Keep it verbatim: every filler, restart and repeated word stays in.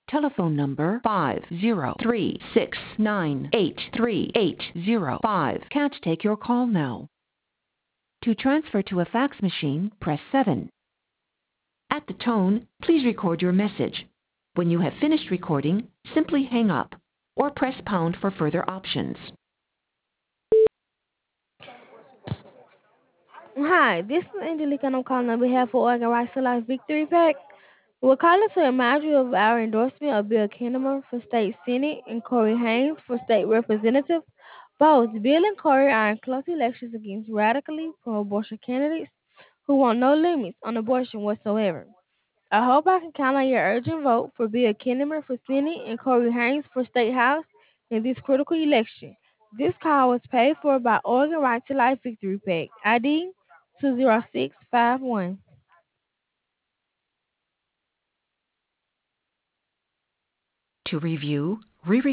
Telephone number five zero three six nine eight three eight zero five can't take your call now. To transfer to a fax machine, press seven. At the tone, please record your message. When you have finished recording, simply hang up or press pound for further options. Hi, this is Angelica and I'm calling on behalf of Oregon Rights to Life Victory Pack. We're calling to remind you of our endorsement of Bill Kinnaman for State Senate and Corey Haynes for State Representative. Both Bill and Corey are in close elections against radically pro-abortion candidates who want no limits on abortion whatsoever. I hope I can count on your urgent vote for Bill Kinnaman for Senate and Corey Haynes for State House in this critical election. This call was paid for by Oregon Right to Life Victory Pack, I D two zero six five one. To review, re